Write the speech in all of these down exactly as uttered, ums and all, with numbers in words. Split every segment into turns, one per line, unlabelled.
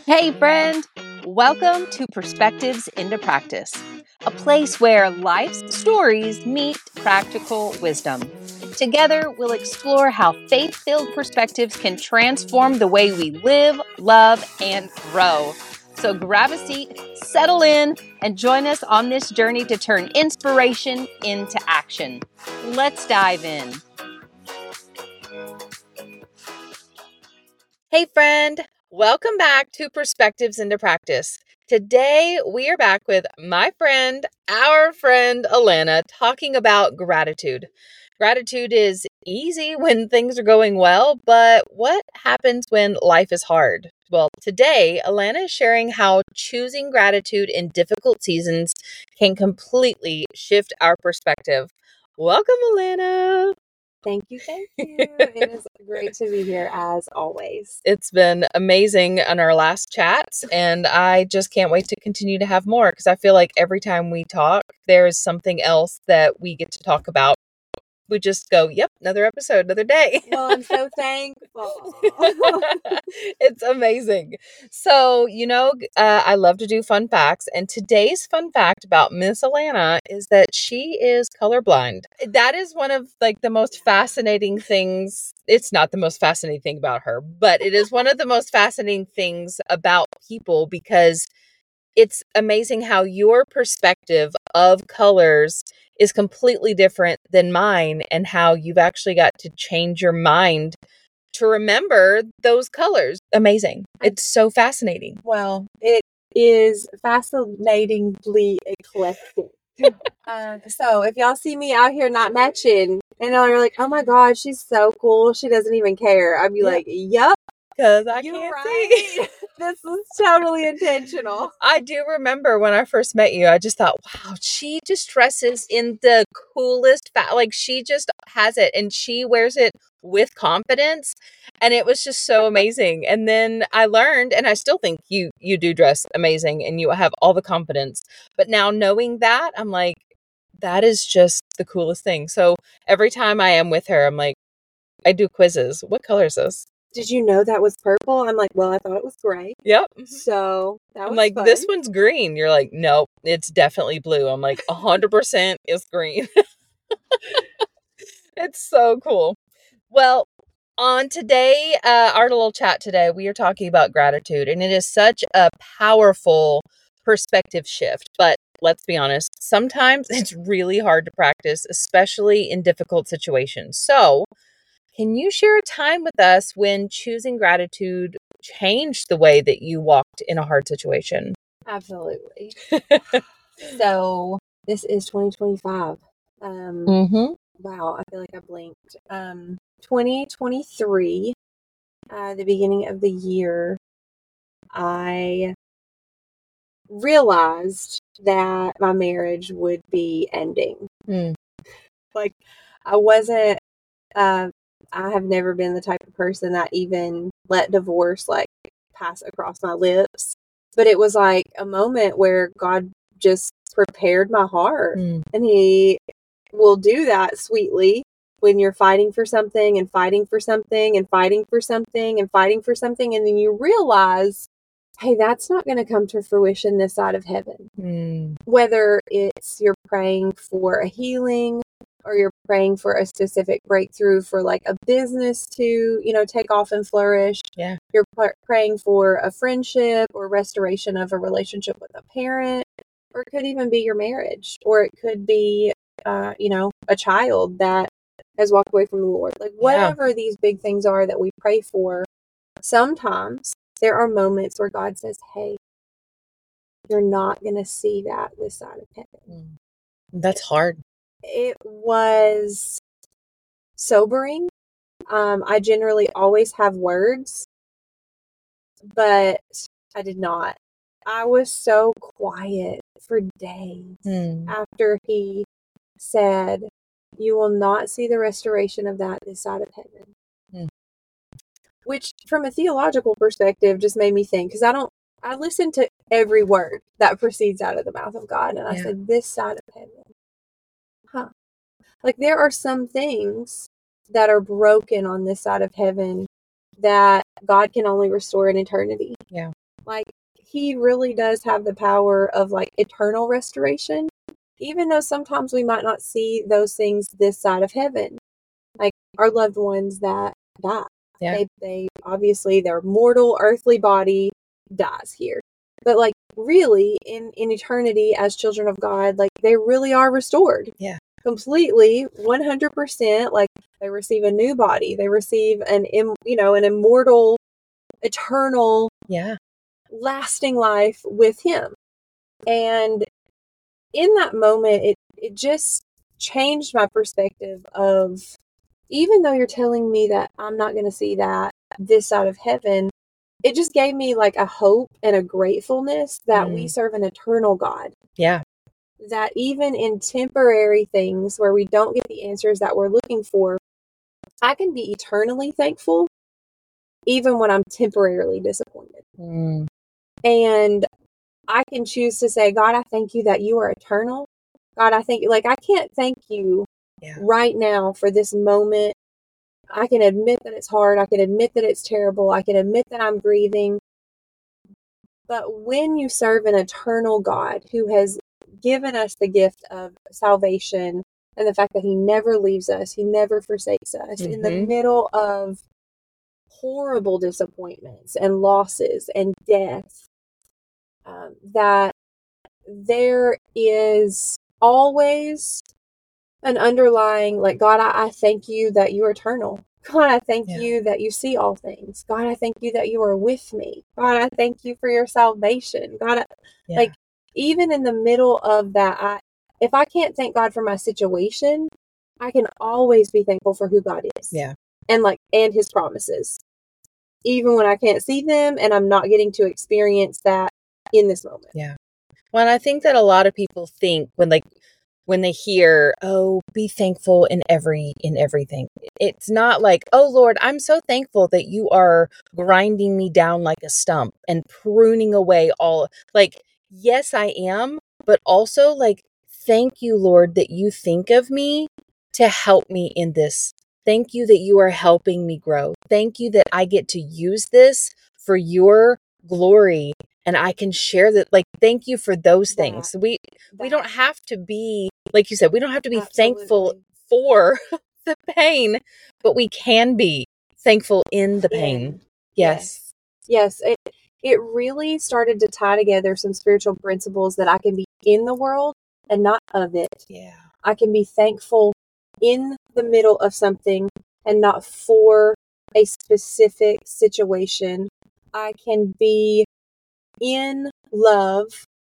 Hey, friend! Welcome to Perspectives into Practice, a place where life's stories meet practical wisdom. Together, we'll explore how faith-filled perspectives can transform the way we live, love, and grow. So grab a seat, settle in, and join us on this journey to turn inspiration into action. Let's dive in. Hey, friend! Welcome back to Perspectives into Practice. Today, we are back with my friend, our friend, Alana, talking about gratitude. Gratitude is easy when things are going well, but what happens when life is hard? Well, today, Alana is sharing how choosing gratitude in difficult seasons can completely shift our perspective. Welcome, Alana!
Thank you, thank you. It is great to be here as always.
It's been amazing on our last chats, and I just can't wait to continue to have more because I feel like every time we talk, there is something else that we get to talk about. We just go, yep, another episode, another day.
Well, I'm so thankful.
It's amazing. So, you know, uh, I love to do fun facts. And today's fun fact about Miss Alana is that she is colorblind. That is one of like the most fascinating things. It's not the most fascinating thing about her, but it is one of the most fascinating things about people because it's amazing how your perspective of colors is completely different than mine and how you've actually got to change your mind to remember those colors. Amazing. It's so fascinating.
Well, it is fascinatingly eclectic. uh, so if y'all see me out here not matching and you're like, oh my God, she's so cool. She doesn't even care. I'd be
Yeah.
like, yep.
Because I
You're
can't
right.
see.
This is totally intentional.
I do remember when I first met you, I just thought, wow, she just dresses in the coolest, fa- like she just has it and she wears it with confidence. And it was just so amazing. And then I learned, and I still think you, you do dress amazing and you have all the confidence. But now knowing that, I'm like, that is just the coolest thing. So every time I am with her, I'm like, I do quizzes. What color is this?
Did you know that was purple? I'm like, well, I thought it was gray.
Yep.
So that was
I'm like,
fun.
this one's green. You're like, nope, it's definitely blue. I'm like, one hundred percent is green. It's so cool. Well, on today, uh, our little chat today, we are talking about gratitude, and it is such a powerful perspective shift. But let's be honest, sometimes it's really hard to practice, especially in difficult situations. So, can you share a time with us when choosing gratitude changed the way that you walked in a hard situation?
Absolutely. So this is twenty twenty-five. Um,
Mm-hmm.
wow, I feel like I blinked. Um, twenty twenty-three, uh, the beginning of the year, I realized that my marriage would be ending.
Mm.
Like, I wasn't, uh, I have never been the type of person that even let divorce like pass across my lips. But it was like a moment where God just prepared my heart.
Mm.
And He will do that sweetly when you're fighting for something and fighting for something and fighting for something and fighting for something. And then you realize, hey, that's not going to come to fruition this side of heaven.
Mm.
Whether it's you're praying for a healing or you're praying for a specific breakthrough for like a business to, you know, take off and flourish.
Yeah.
You're pr- praying for a friendship or restoration of a relationship with a parent, or it could even be your marriage, or it could be, uh, you know, a child that has walked away from the Lord. Like whatever yeah. these big things are that we pray for, sometimes there are moments where God says, hey, you're not going to see that this side of heaven.
That's hard.
It was sobering. Um, I generally always have words, but I did not. I was so quiet for days
mm.
after He said, you will not see the restoration of that this side of heaven.
Mm.
Which, from a theological perspective, just made me think, because I don't, I listen to every word that proceeds out of the mouth of God, and I
Yeah.
said, this side of heaven. Huh. Like, there are some things that are broken on this side of heaven that God can only restore in eternity.
Yeah.
Like, he really does have the power of like eternal restoration, even though sometimes we might not see those things this side of heaven. Like our loved ones that die.
Yeah.
They, they obviously, their mortal earthly body dies here. But like really in, in eternity as children of God, like they really are restored.
Yeah.
Completely, one hundred percent. Like they receive a new body. They receive an, im, you know, an immortal, eternal,
yeah,
lasting life with him. And in that moment, it, it just changed my perspective of, even though you're telling me that I'm not going to see that this side of heaven, it just gave me like a hope and a gratefulness that
Mm.
we serve an eternal God.
Yeah.
That even in temporary things where we don't get the answers that we're looking for, I can be eternally thankful even when I'm temporarily disappointed.
Mm.
And I can choose to say, God, I thank you that you are eternal. God, I thank you. Like, I can't thank you
Yeah.
right now for this moment. I can admit that it's hard. I can admit that it's terrible. I can admit that I'm grieving. But when you serve an eternal God who has given us the gift of salvation and the fact that he never leaves us, he never forsakes us
Mm-hmm.
in the middle of horrible disappointments and losses and death, um, that there is always an underlying, like, God, I, I thank you that you are eternal. God, I thank
Yeah.
you that you see all things. God, I thank you that you are with me. God, I thank you for your salvation. God, I,
Yeah.
like, even in the middle of that, I, if I can't thank God for my situation, I can always be thankful for who God is.
Yeah.
And like, and his promises. Even when I can't see them and I'm not getting to experience that in this moment.
Yeah. Well, and I think that a lot of people think when like when they hear, oh, be thankful in every in everything. It's not like, oh Lord, I'm so thankful that you are grinding me down like a stump and pruning away all, like, yes, I am, but also like, thank you, Lord, that you think of me to help me in this. Thank you that you are helping me grow. Thank you that I get to use this for your glory and I can share that. Like, thank you for those
That,
things. We
that.
we don't have to be, like you said, we don't have to be
Absolutely.
thankful for the pain, but we can be thankful in the pain.
In.
Yes.
Yes. Yes. It, it really started to tie together some spiritual principles that I can be in the world and not of it.
Yeah.
I can be thankful in the middle of something and not for a specific situation. I can be in love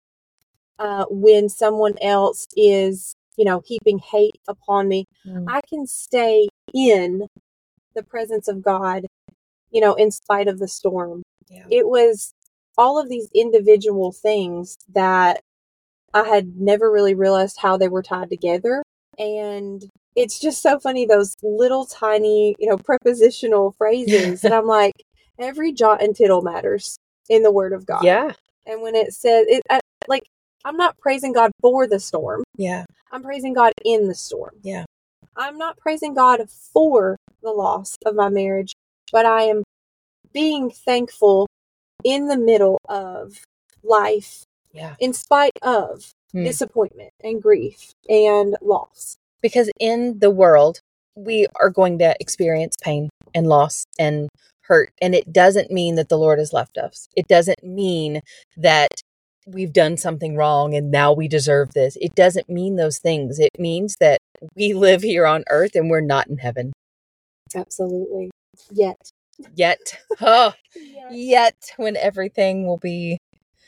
uh, when someone else is, you know, heaping hate upon me.
Mm.
I can stay in the presence of God, you know, in spite of the storm.
Yeah.
It was all of these individual things that I had never really realized how they were tied together. And it's just so funny, those little tiny, you know, prepositional phrases. And I'm like, every jot and tittle matters in the Word of God.
Yeah.
And when it says, it, I, like, I'm not praising God for the storm.
Yeah.
I'm praising God in the storm.
Yeah.
I'm not praising God for the loss of my marriage, but I am being thankful in the middle of life,
Yeah.
in spite of
Hmm.
disappointment and grief and loss.
Because in the world, we are going to experience pain and loss and hurt. And it doesn't mean that the Lord has left us. It doesn't mean that we've done something wrong and now we deserve this. It doesn't mean those things. It means that we live here on earth and we're not in heaven.
Absolutely. Yet.
Yet. Oh,
Yet.
yet when everything will be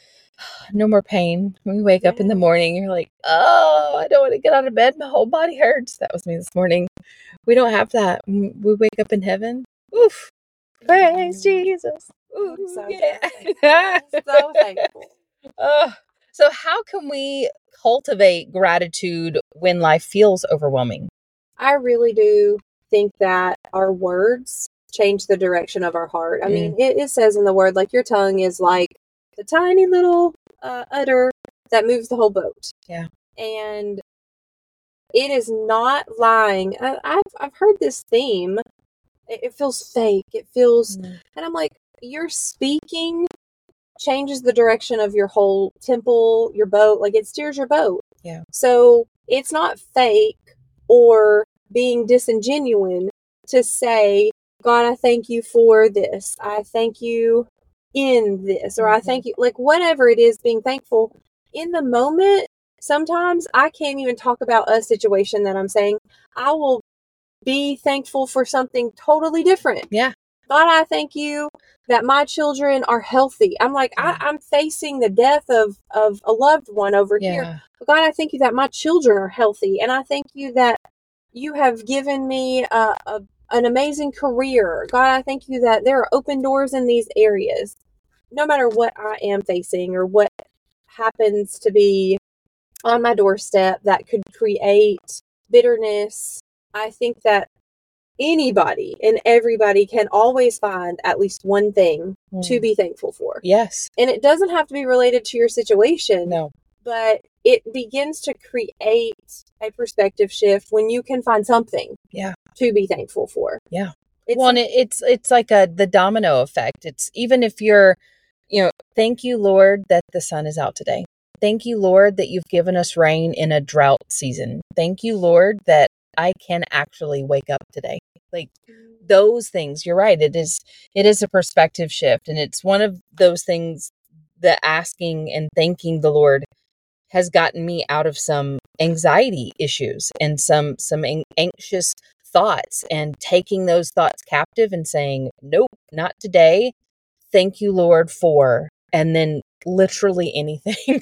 no more pain. When we wake
Yes.
up in the morning, you're like, oh, I don't want to get out of bed. My whole body hurts. That was me this morning. We don't have that. When we wake up in heaven. Oof. Praise
Mm.
Jesus. Ooh,
I'm so,
yeah.
so thankful. So thankful.
Uh, so how can we cultivate gratitude when life feels overwhelming?
I really do think that our words change the direction of our heart. I
Mm.
mean, it, it says in the word, like, your tongue is like the tiny little uh, udder that moves the whole boat.
Yeah.
And it is not lying. I, I've, I've heard this theme. It, it feels fake. It feels,
Mm.
and I'm like, you're speaking changes the direction of your whole temple, your boat. Like, it steers your boat.
Yeah.
So it's not fake or being disingenuine to say, God, I thank you for this. I thank you in this, or
Mhm.
I thank you, like whatever it is, being thankful in the moment. Sometimes I can't even talk about a situation that I'm saying. I will be thankful for something totally different.
Yeah.
God, I thank you that my children are healthy. I'm like,
Yeah.
I, I'm facing the death of, of a loved one over
Yeah.
here. But God, I thank you that my children are healthy. And I thank you that you have given me a, a, an amazing career. God, I thank you that there are open doors in these areas. No matter what I am facing or what happens to be on my doorstep that could create bitterness, I think that anybody and everybody can always find at least one thing mm. to be thankful for.
Yes.
And it doesn't have to be related to your situation.
No.
But it begins to create a perspective shift when you can find something
yeah.
to be thankful for.
Yeah. It's well, and it, it's it's like a the domino effect. It's even if you're, you know, thank you, Lord, that the sun is out today. Thank you, Lord, that you've given us rain in a drought season. Thank you, Lord, that I can actually wake up today. Like those things, you're right. It is it is a perspective shift. And it's one of those things that asking and thanking the Lord has gotten me out of some anxiety issues and some some anxious thoughts, and taking those thoughts captive and saying, nope, not today. Thank you, Lord, for, and then literally anything.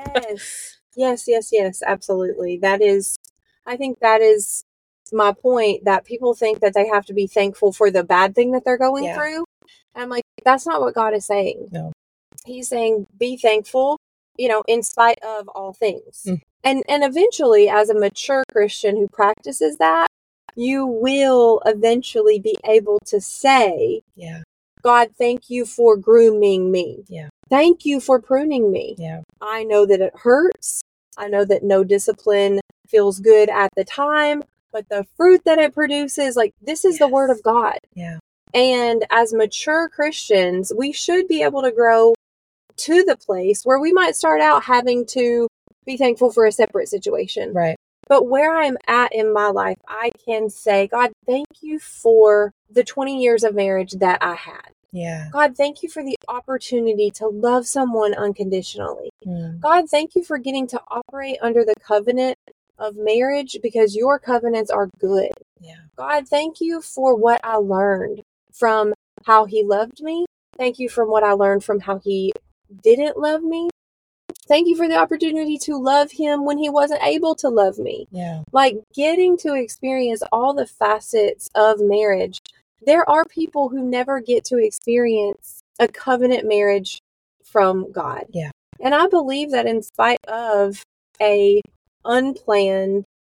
Yes. Yes, yes, yes, absolutely. That is, I think that is my point, that people think that they have to be thankful for the bad thing that they're going yeah. through. And I'm like, that's not what God is saying.
No.
He's saying, be thankful, you know, in spite of all things. Mm. And and eventually, as a mature Christian who practices that, you will eventually be able to say,
yeah.
God, thank you for grooming me.
Yeah.
Thank you for pruning me.
Yeah.
I know that it hurts. I know that no discipline feels good at the time, but the fruit that it produces, like, this is yes. the word of God.
Yeah.
And as mature Christians, we should be able to grow to the place where we might start out having to be thankful for a separate situation.
Right.
But where I'm at in my life, I can say, God, thank you for the twenty years of marriage that I had.
Yeah.
God, thank you for the opportunity to love someone unconditionally.
Mm.
God, thank you for getting to operate under the covenant of marriage, because your covenants are good.
Yeah.
God, thank you for what I learned from how he loved me. Thank you from what I learned from how he didn't love me. Thank you for the opportunity to love him when he wasn't able to love me.
Yeah.
Like, getting to experience all the facets of marriage. There are people who never get to experience a covenant marriage from God.
Yeah.
And I believe that in spite of a unplanned,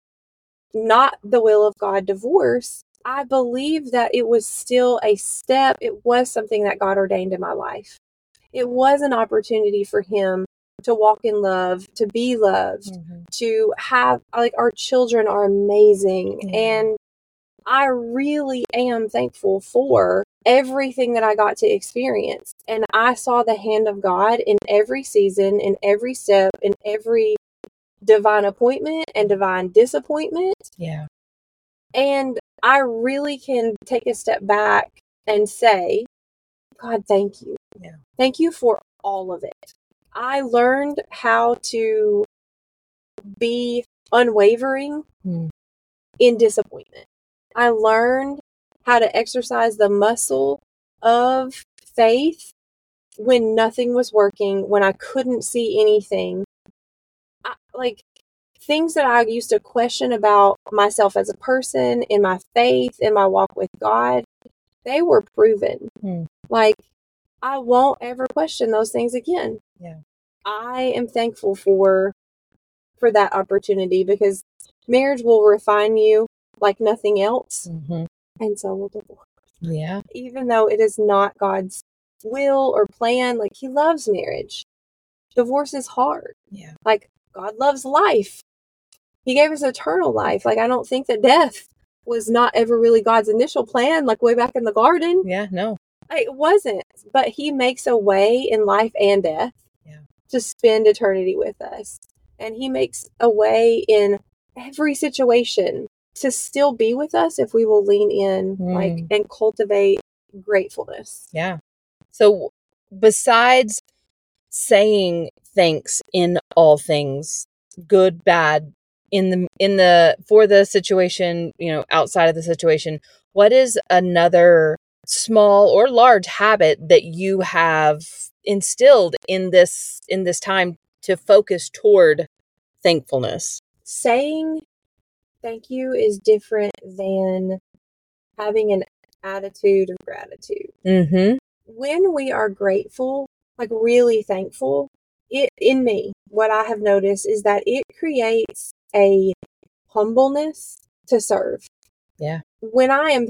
not the will of God divorce, I believe that it was still a step. It was something that God ordained in my life. It was an opportunity for him to walk in love, to be loved, mm-hmm. to have, like, our children are amazing. Yeah. And I really am thankful for everything that I got to experience. And I saw the hand of God in every season, in every step, in every divine appointment and divine disappointment.
Yeah.
And I really can take a step back and say, God, thank you.
Yeah.
Thank you for all of it. I learned how to be unwavering
mm.
in disappointment. I learned how to exercise the muscle of faith when nothing was working, when I couldn't see anything. I, like, things that I used to question about myself as a person, in my faith, in my walk with God, they were proven.
Mm.
Like, I won't ever question those things again.
Yeah.
I am thankful for for that opportunity, because marriage will refine you like nothing else.
Mm-hmm.
And so will divorce.
Yeah.
Even though it is not God's will or plan, like, he loves marriage. Divorce is hard.
Yeah.
Like, God loves life. He gave us eternal life. Like, I don't think that death was not ever really God's initial plan, like way back in the garden.
Yeah, no.
It wasn't, but he makes a way in life and death
Yeah.
to spend eternity with us. And he makes a way in every situation to still be with us if we will lean in
Mm.
like and cultivate gratefulness.
Yeah. So besides saying thanks in all things, good, bad, in the in the for the situation, you know, outside of the situation, what is another small or large habit that you have instilled in this in this time to focus toward thankfulness?
Saying thank you is different than having an attitude of gratitude.
Mm-hmm.
When we are grateful, like really thankful, it in me, what I have noticed is that it creates a humbleness to serve.
Yeah.
When I am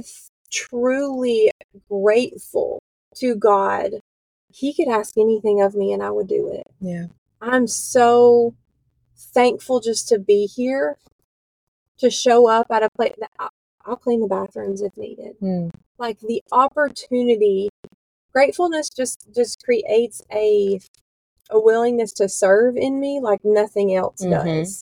truly grateful to God, he could ask anything of me and I would do it.
Yeah.
I'm so thankful just to be here, to show up at a place. I'll clean the bathrooms if needed.
Mm.
Like the opportunity, gratefulness just just creates a a willingness to serve in me like nothing else
Mhm.
does.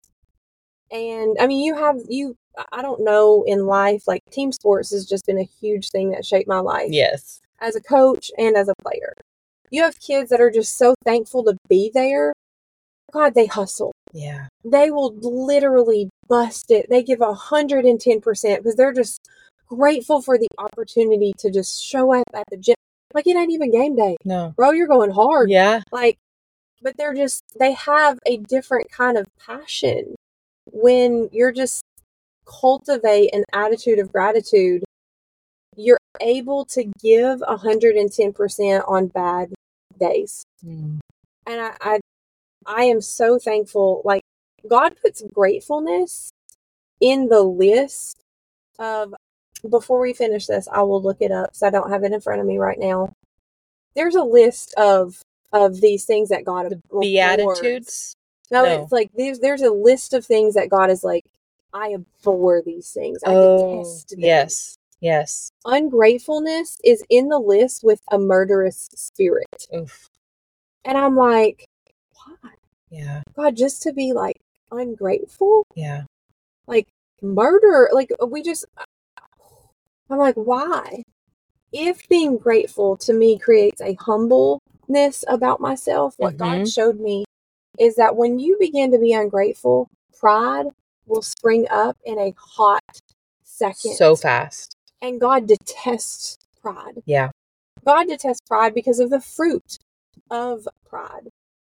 And I mean, you have you. I don't know in life, like team sports has just been a huge thing that shaped my life
Yes.
as a coach and as a player. You have kids that are just so thankful to be there. God, they hustle.
Yeah.
They will literally bust it. They give a hundred and ten percent because they're just grateful for the opportunity to just show up at the gym. Like it ain't even game day,
No.
bro. You're going hard.
Yeah.
Like, but they're just they have a different kind of passion when you're just cultivate an attitude of gratitude. You're able to give a hundred and ten percent on bad days,
Mm.
and I, I I am so thankful. Like God puts gratefulness in the list of, before we finish this, I will look it up so I don't have it in front of me right now. There's a list of of these things that God
The
abhors.
Beatitudes?
No,
No.
it's like there's there's a list of things that God is like, I abhor these things. I
Oh,
detest them.
yes. Yes.
Ungratefulness is in the list with a murderous spirit.
Oof.
And I'm like, why?
Yeah.
God, just to be like ungrateful?
Yeah.
Like murder? Like we just, I'm like, why? If being grateful to me creates a humbleness about myself, what God
Mhm.
showed me is that when you begin to be ungrateful, pride will spring up in a hot second.
So fast.
And God detests pride.
Yeah.
God detests pride because of the fruit of pride.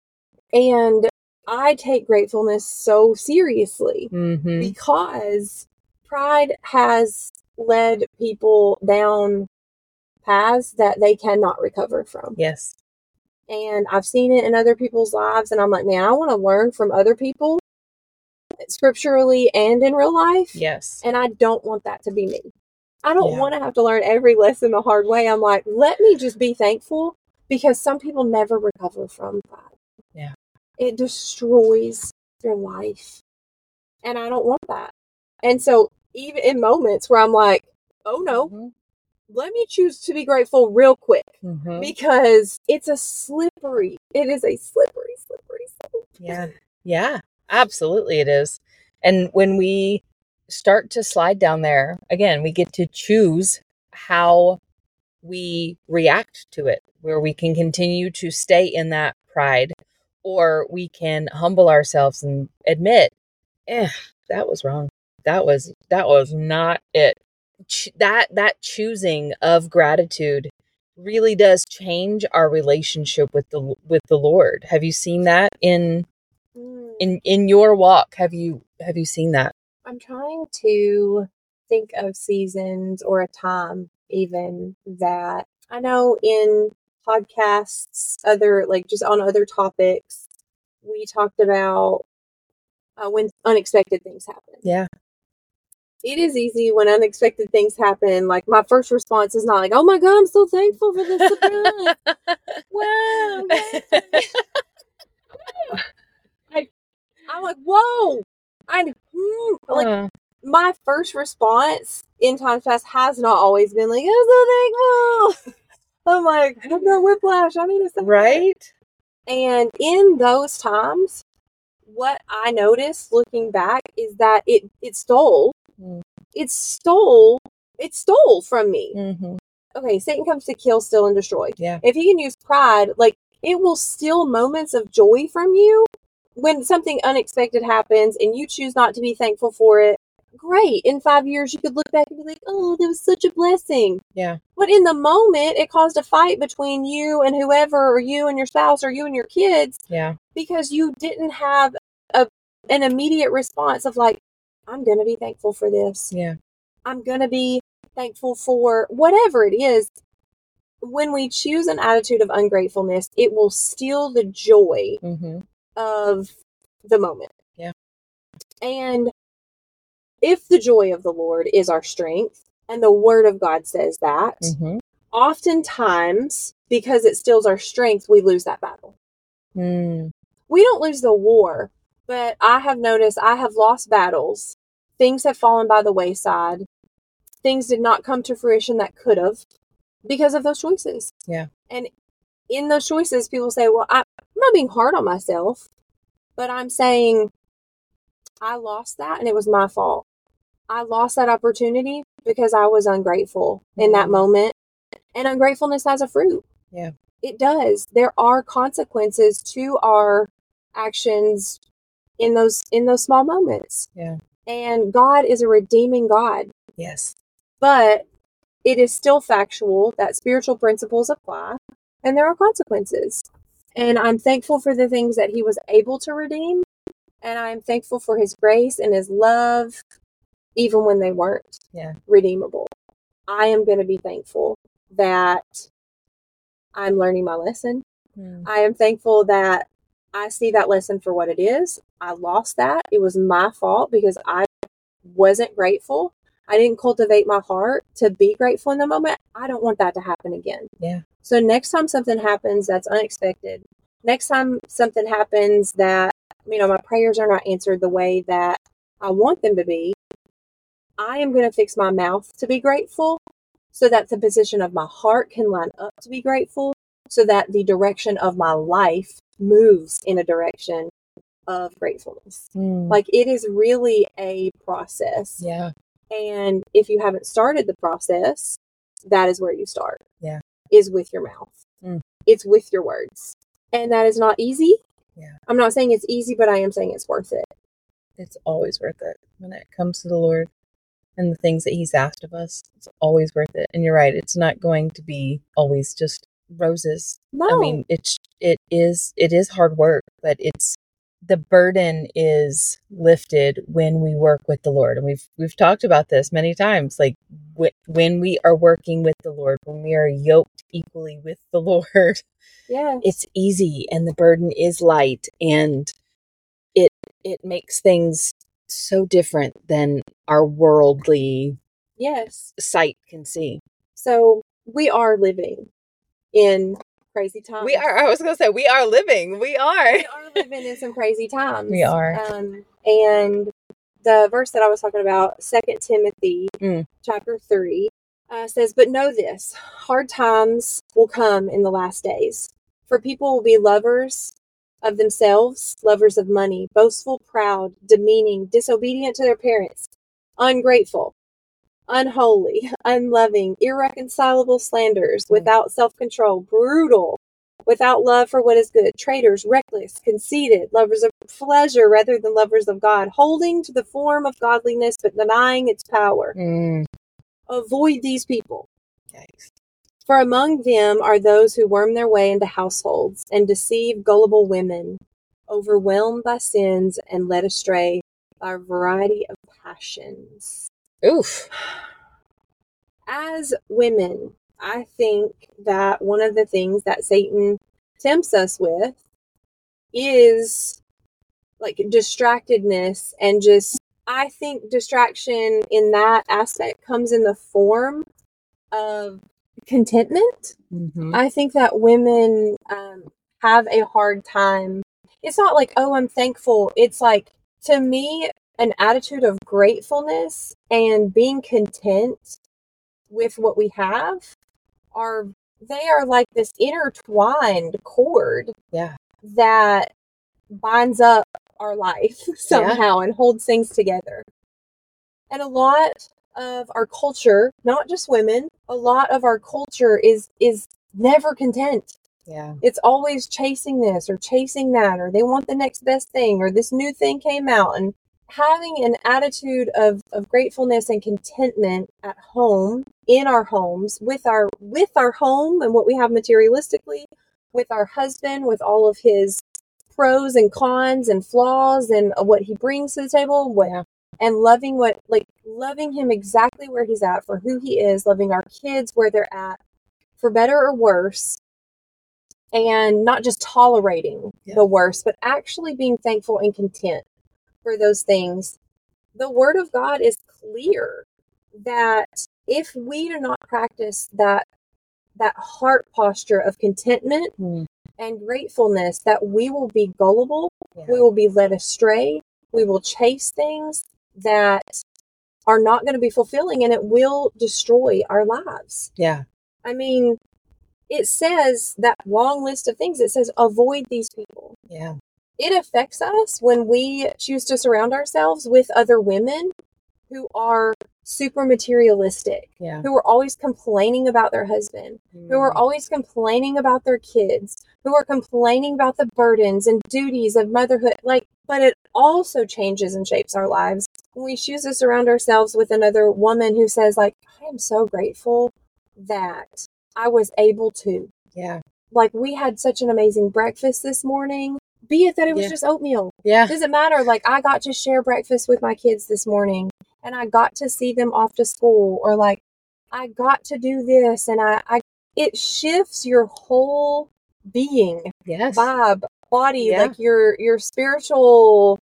And I take gratefulness so seriously
Mm-hmm.
because pride has led people down paths that they cannot recover from.
Yes.
And I've seen it in other people's lives, and I'm like, man, I want to learn from other people scripturally and in real life.
Yes.
And I don't want that to be me. I don't
Yeah.
want to have to learn every lesson the hard way. I'm like, let me just be thankful because some people never recover from pride.
Yeah.
It destroys their life. And I don't want that. And so even in moments where I'm like, oh no,
Mhm.
let me choose to be grateful real quick
Mhm.
because it's a slippery, it is a slippery, slippery slope.
Yeah. Yeah. Absolutely it is. And when we start to slide down there, again, we get to choose how we react to it, where we can continue to stay in that pride, or we can humble ourselves and admit, eh, that was wrong. That was that was not it. Ch- that that choosing of gratitude really does change our relationship with the with the Lord. Have you seen that in
Mm.
in in your walk? Have you have you seen that?
I'm trying to think of seasons or a time even that I know in podcasts, other like just on other topics, we talked about uh, when unexpected things happen.
Yeah.
It is easy when unexpected things happen. Like my first response is not like, "Oh my God, I'm so thankful for this surprise." Wow, yay. I, I'm like, "Whoa!" I hmm, like
Uh,
my first response in times past has not always been like, "I'm so thankful." I'm like, I've got whiplash. I need to say that.
Right?
And in those times, what I noticed looking back is that it it stole,
Mm.
it stole, it stole from me.
Mm-hmm.
Okay, Satan comes to kill, steal, and destroy.
Yeah.
If he can use pride, like it will steal moments of joy from you when something unexpected happens and you choose not to be thankful for it. Great. In five years, you could look back and be like, oh, that was such a blessing.
Yeah.
But in the moment, it caused a fight between you and whoever, or you and your spouse, or you and your kids.
Yeah.
Because you didn't have a an immediate response of like, I'm going to be thankful for this.
Yeah.
I'm going to be thankful for whatever it is. When we choose an attitude of ungratefulness, it will steal the joy
Mm-hmm.
of the moment.
Yeah.
And if the joy of the Lord is our strength, and the Word of God says that,
Mm-hmm.
oftentimes, because it steals our strength, we lose that battle.
Mm.
We don't lose the war, but I have noticed I have lost battles. Things have fallen by the wayside. Things did not come to fruition that could have because of those choices.
Yeah.
And in those choices, people say, well, I, I'm not being hard on myself, but I'm saying I lost that and it was my fault. I lost that opportunity because I was ungrateful in that
Mm.
moment. And ungratefulness has a fruit.
Yeah.
It does. There are consequences to our actions in those in those small moments.
Yeah.
And God is a redeeming God.
Yes.
But it is still factual that spiritual principles apply and there are consequences. And I'm thankful for the things that he was able to redeem. And I'm thankful for his grace and his love, even when they weren't
Yeah.
redeemable. I am going to be thankful that I'm learning my lesson.
Mm.
I am thankful that I see that lesson for what it is. I lost that. It was my fault because I wasn't grateful. I didn't cultivate my heart to be grateful in the moment. I don't want that to happen again.
Yeah.
So next time something happens that's unexpected, next time something happens that, you know, my prayers are not answered the way that I want them to be, I am going to fix my mouth to be grateful so that the position of my heart can line up to be grateful, so that the direction of my life moves in a direction of gratefulness.
Mm.
Like it is really a process.
Yeah.
And if you haven't started the process, that is where you start.
Yeah.
Is with your mouth.
Mm.
It's with your words. And that is not easy.
Yeah.
I'm not saying it's easy, but I am saying it's worth it.
It's always worth it when it comes to the Lord and the things that he's asked of us. It's always worth it. And you're right. It's not going to be always just roses.
No.
I mean, it's, it is, it is hard work, but it's, the burden is lifted when we work with the Lord. And we've, we've talked about this many times, like wh- when we are working with the Lord, when we are yoked equally with the Lord,
Yes.
it's easy and the burden is light, and it, it makes things so different than our worldly
yes.
sight can see.
So we are living in crazy times.
We are, I was going to say, we are living. We are.
We are living in some crazy times.
We are.
Um, and the verse that I was talking about, Second Timothy
Mm.
chapter three, uh, says, but know this, hard times will come in the last days. For people will be lovers of themselves, lovers of money, boastful, proud, demeaning, disobedient to their parents, ungrateful, unholy, unloving, irreconcilable slanderers,
Mm.
without self-control, brutal, without love for what is good, traitors, reckless, conceited, lovers of pleasure rather than lovers of God, holding to the form of godliness but denying its power.
Mm.
Avoid these people.
Yikes.
For among them are those who worm their way into households and deceive gullible women, overwhelmed by sins and led astray by a variety of passions.
Oof.
As women, I think that one of the things that Satan tempts us with is like distractedness, and just, I think distraction in that aspect comes in the form of contentment.
Mm-hmm.
I think that women um, have a hard time. It's not like, oh, I'm thankful. It's like, to me, an attitude of gratefulness and being content with what we have are they are like this intertwined cord
Yeah.
that binds up our life somehow and holds things together. And a lot of our culture, not just women, a lot of our culture is is never content.
Yeah.
It's always chasing this or chasing that, or they want the next best thing, or this new thing came out. And having an attitude of, of gratefulness and contentment at home, in our homes, with our with our home and what we have materialistically, with our husband, with all of his pros and cons and flaws and what he brings to the table, what
Yeah.
and loving what like loving him exactly where he's at for who he is, loving our kids where they're at, for better or worse, and not just tolerating
Yeah.
the worst, but actually being thankful and content for those things. The word of God is clear that if we do not practice that that heart posture of contentment
Mm.
and gratefulness, that we will be gullible,
Yeah.
we will be led astray, we will chase things that are not going to be fulfilling, and it will destroy our lives.
Yeah.
I mean, it says that long list of things. It says avoid these people.
Yeah.
It affects us when we choose to surround ourselves with other women who are super materialistic,
Yeah.
who are always complaining about their husband,
Mm.
who are always complaining about their kids, who are complaining about the burdens and duties of motherhood. Like, but it also changes and shapes our lives when we choose to surround ourselves with another woman who says, like, I am so grateful that I was able to.
Yeah.
Like, we had such an amazing breakfast this morning, be it that it was
Yeah.
just oatmeal.
Yeah.
Doesn't matter. Like, I got to share breakfast with my kids this morning, and I got to see them off to school, or like, I got to do this, and I, I it shifts your whole being,
Yes.
vibe, body,
Yeah.
like your your spiritual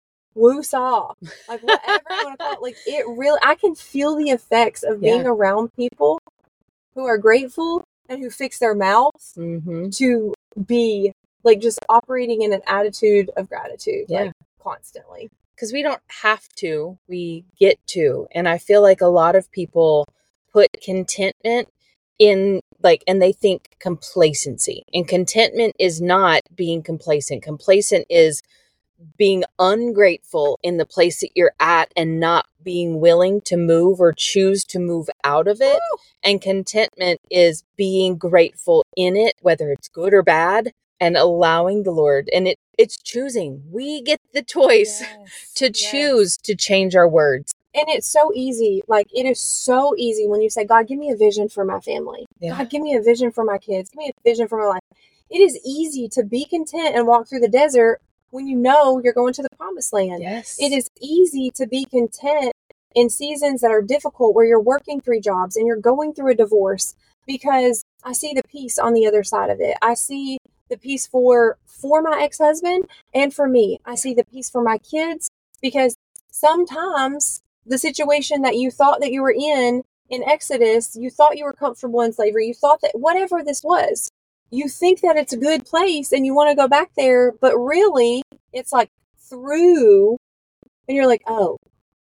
woo-saw, like whatever you want to call it. Like, it really, I can feel the effects of being
Yeah.
around people who are grateful and who fix their mouths
Mm-hmm.
to be like just operating in an attitude of gratitude,
Yeah.
like constantly.
Because we don't have to, we get to. And I feel like a lot of people put contentment in, like, and they think complacency. And contentment is not being complacent. Complacent is being ungrateful in the place that you're at and not being willing to move or choose to move out of it.
Woo!
And contentment is being grateful in it, whether it's good or bad, and allowing the Lord. And it it's choosing. We get the choice
Yes,
to
yes.
choose to change our words.
And it's so easy. Like, it is so easy when you say, God, give me a vision for my family.
Yeah.
God, give me a vision for my kids. Give me a vision for my life. It is easy to be content and walk through the desert when you know you're going to the promised land.
Yes.
It is easy to be content in seasons that are difficult, where you're working three jobs and you're going through a divorce, because I see the peace on the other side of it. I see the peace for for my ex-husband and for me. I see the peace for my kids, because sometimes the situation that you thought that you were in in Exodus, you thought you were comfortable in slavery, you thought that whatever this was, you think that it's a good place and you want to go back there, but really it's like through, and you're like, oh,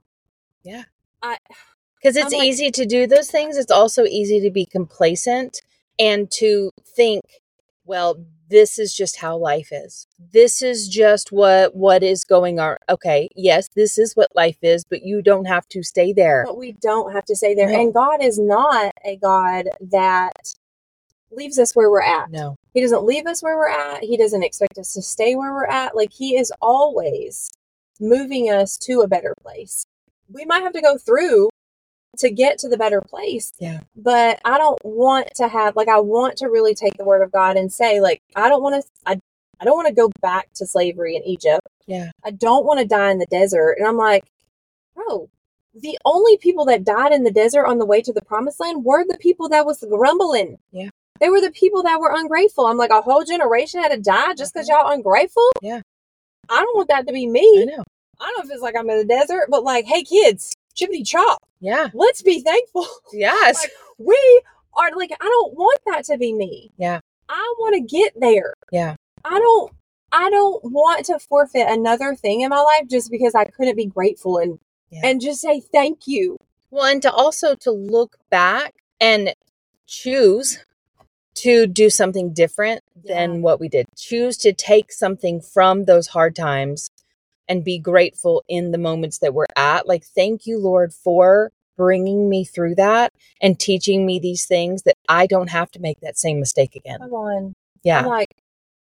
Yeah.
I,
Because it's
I'm like-
easy to do those things. It's also easy to be complacent and to think, well, this is just how life is. This is just what what is going on. Okay, yes, this is what life is, but you don't have to stay there.
but we don't have to stay there.
No.
And God is not a God that leaves us where we're at.
No.
He doesn't leave us where we're at. He doesn't expect us to stay where we're at. Like, he is always moving us to a better place. We might have to go through to get to the better place.
Yeah.
But I don't want to have, like, I want to really take the word of God and say, like, I don't want to, I, I don't want to go back to slavery in Egypt.
Yeah.
I don't want to die in the desert. And I'm like, bro, the only people that died in the desert on the way to the promised land were the people that was grumbling.
Yeah.
They were the people that were ungrateful. I'm like, a whole generation had to die just because y'all ungrateful?
Yeah.
I don't want that to be me.
I know.
I don't know if it's like I'm in the desert, but like, hey kids, chippity chop.
Yeah.
Let's be thankful.
Yes.
Like, we are like, I don't want that to be me.
Yeah.
I want to get there.
Yeah.
I don't, I don't want to forfeit another thing in my life just because I couldn't be grateful and,
Yeah.
and just say thank you.
Well, and to also to look back and choose to do something different
Yeah.
than what we did. Choose to take something from those hard times and be grateful in the moments that we're at. Like, thank you, Lord, for bringing me through that and teaching me these things that I don't have to make that same mistake again.
Come on.
Yeah.
I'm like,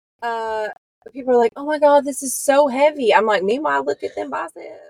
uh, people are like, oh my God, this is so heavy. I'm like, meanwhile, look at them biceps.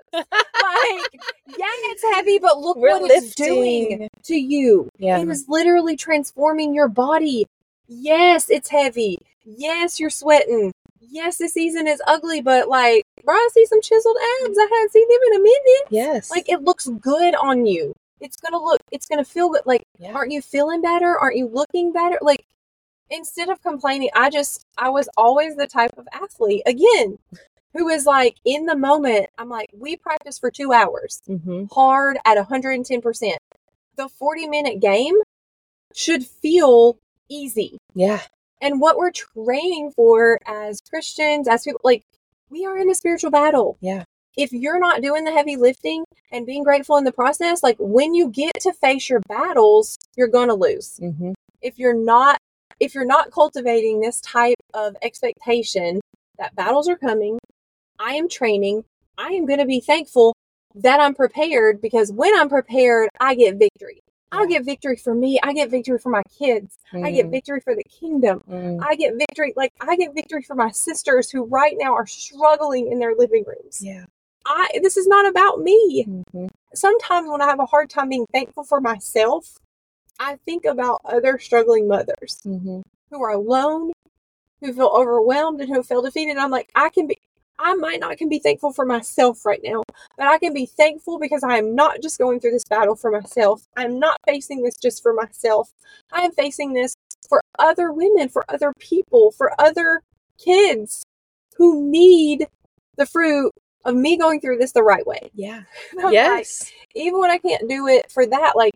Like, yeah, it's heavy, but look
We're
what it's doing
lifting.
to you.
Yeah.
It is literally transforming your body. Yes, it's heavy. Yes, you're sweating. Yes, the season is ugly, but like, bro, I see some chiseled abs. I hadn't seen them in a minute.
Yes.
Like, it looks good on you. It's gonna look, it's gonna feel good. Like,
Yeah.
aren't you feeling better? Aren't you looking better? Like, instead of complaining, I just, I was always the type of athlete, again, who is like, in the moment, I'm like, we practice for two hours,
Mm-hmm.
hard at one hundred ten percent. The forty minute game should feel easy.
Yeah.
And what we're training for as Christians, as people, like, we are in a spiritual battle.
Yeah.
If you're not doing the heavy lifting and being grateful in the process, like, when you get to face your battles, you're going to lose.
Mm-hmm.
If you're not, if you're not cultivating this type of expectation that battles are coming, I am training, I am going to be thankful that I'm prepared, because when I'm prepared, I get victory. I get victory for me. I get victory for my kids.
Mm.
I get victory for the kingdom.
Mm.
I get victory, like, I get victory for my sisters who right now are struggling in their living rooms.
Yeah.
I, this is not about me.
Mm-hmm.
Sometimes when I have a hard time being thankful for myself, I think about other struggling mothers
Mm-hmm.
who are alone, who feel overwhelmed, and who feel defeated. I'm like, I can be, I might not can be thankful for myself right now, but I can be thankful because I am not just going through this battle for myself. I'm not facing this just for myself. I am facing this for other women, for other people, for other kids who need the fruit of me going through this the right way.
Yeah.
I'm
Yes.
like, even when I can't do it for that, like,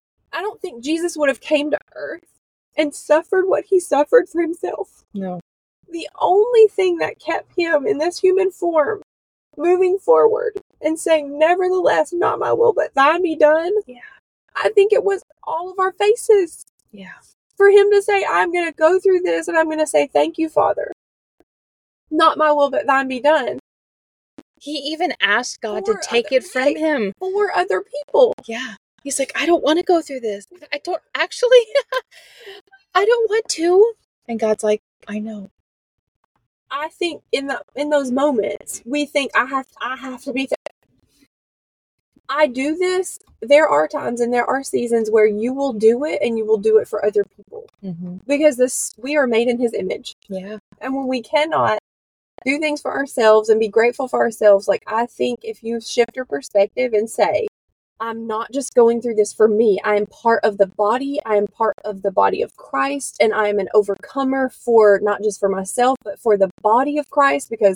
I don't think Jesus would have came to earth and suffered what he suffered for himself.
No.
The only thing that kept him in this human form moving forward and saying, nevertheless, not my will, but thine be done.
Yeah.
I think it was all of our faces.
Yeah.
For him to say, I'm going to go through this and I'm going to say, thank you, Father. Not my will, but thine be done.
He even asked God
For
to take
other-
it from
right.
him.
For other people.
Yeah. He's like, I don't want to go through this. I don't actually, I don't want to. And God's like, I know.
I think in the in those moments, we think I have I have to be. Th- I do this. There are times and there are seasons where you will do it, and you will do it for other people,
Mm-hmm.
because this we are made in His image,
Yeah.
and when we cannot do things for ourselves and be grateful for ourselves, like, I think if you shift your perspective and say, I'm not just going through this for me. I am part of the body. I am part of the body of Christ. And I am an overcomer for not just for myself, but for the body of Christ, because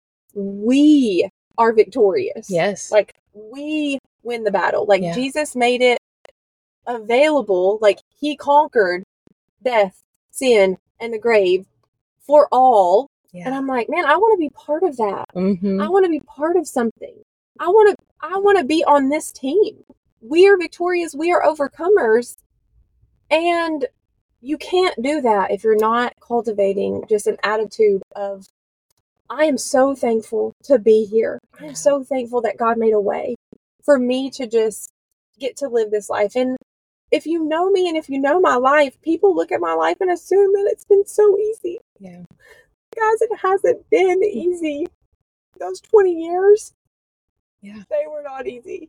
we are victorious.
Yes.
Like, we win the battle. Like,
Yeah.
Jesus made it available. Like, he conquered death, sin, and the grave for all.
Yeah.
And I'm like, man, I want to be part of that.
Mm-hmm.
I want to be part of something. I want to I want to be on this team. We are victorious. We are overcomers. And you can't do that if you're not cultivating just an attitude of, I am so thankful to be here. I am so thankful that God made a way for me to just get to live this life. And if you know me and if you know my life, people look at my life and assume that it's been so easy.
Yeah.
Guys, it hasn't been easy. Those twenty years,
Yeah.
they were not easy.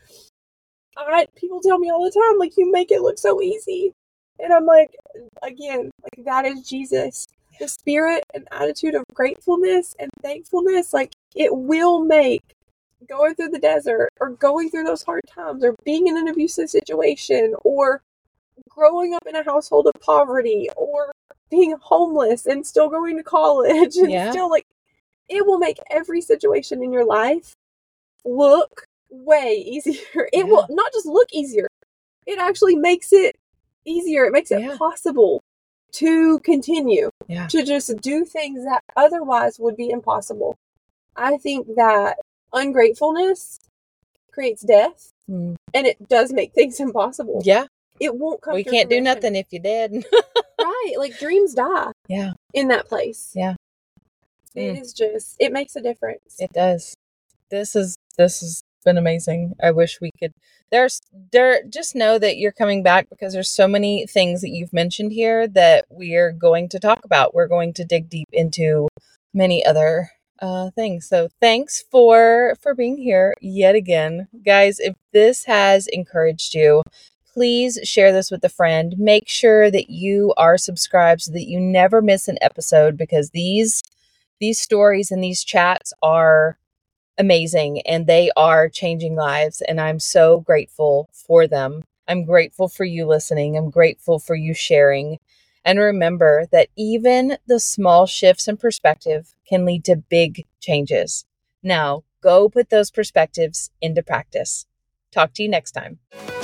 I people tell me all the time, like, you make it look so easy. And I'm like, again, like, that is Jesus. The spirit and attitude of gratefulness and thankfulness, like, it will make going through the desert or going through those hard times or being in an abusive situation or growing up in a household of poverty or being homeless and still going to college and
Yeah.
still, like, it will make every situation in your life look way easier. It
Yeah.
will not just look easier. It actually makes it easier. It makes it
Yeah.
possible to continue,
Yeah.
to just do things that otherwise would be impossible. I think that ungratefulness creates death,
Mm.
and it does make things impossible.
Yeah.
it won't come
We
through
can't do
fruition.
nothing if you're dead.
Right. Like dreams die.
Yeah.
In that place.
Yeah.
It
Mm.
is just, it makes a difference.
It does. This is, this has been amazing. I wish we could, there's, there, just know that you're coming back because there's so many things that you've mentioned here that we're going to talk about. We're going to dig deep into many other uh, things. So thanks for, for being here yet again. Guys, if this has encouraged you, please share this with a friend. Make sure that you are subscribed so that you never miss an episode, because these these stories and these chats are amazing and they are changing lives, and I'm so grateful for them. I'm grateful for you listening. I'm grateful for you sharing. And remember that even the small shifts in perspective can lead to big changes. Now, go put those perspectives into practice. Talk to you next time.